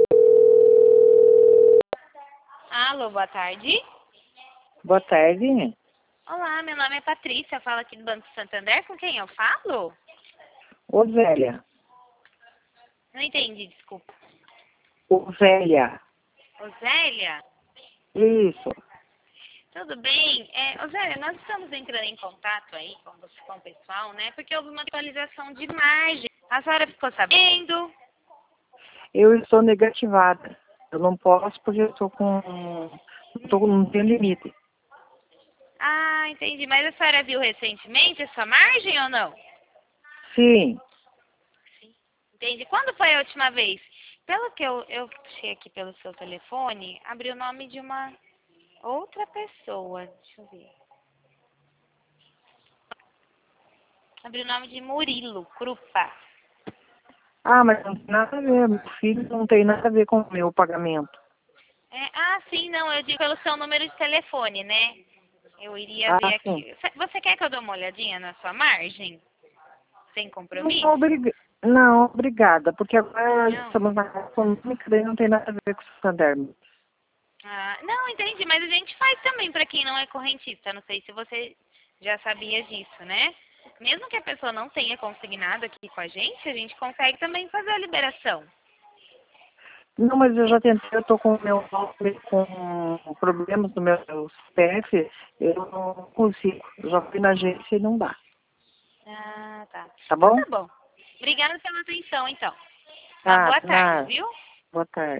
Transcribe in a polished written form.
Alô, boa tarde. Boa tarde. Olá, meu nome é Patrícia, eu falo aqui do Banco Santander. Com quem eu falo? Ô, Zélia. Não entendi, desculpa. Ô, Zélia. Osélia? Isso. Tudo bem? Osélia, nós estamos entrando em contato aí com o pessoal, né? Porque houve uma atualização de margem. A senhora ficou sabendo? Eu estou negativada. Eu não posso porque eu estou com... não tenho limite. Ah, entendi. Mas a senhora viu recentemente a sua margem ou não? Sim. Entendi. Quando foi a última vez? Pelo que eu puxei aqui pelo seu telefone, abriu o nome de uma outra pessoa. Deixa eu ver. Abriu o nome de Murilo Krupa. Ah, mas não tem nada a ver. Meu filho não tem nada a ver com o meu pagamento. Sim, não. Eu digo pelo seu número de telefone, né? Eu iria Ah, ver sim. aqui. Você quer que eu dê uma olhadinha na sua margem? Sem Não, compromisso? não, obrigada. Porque agora Não. estamos na casa econômica e não tem nada a ver com o Santander. Ah, não, entendi. Mas a gente faz também para quem não é correntista. Não sei se você já sabia disso, né? Mesmo que a pessoa não tenha consignado aqui com a gente consegue também fazer a liberação. Não, mas eu já tentei, eu estou com o meu com problemas no meu CPF, eu não consigo. Eu já fui na agência e não dá. Ah, tá. Tá Então bom? tá bom. Obrigada pela atenção, então. Uma Tá, boa tarde, nada. viu? Boa tarde.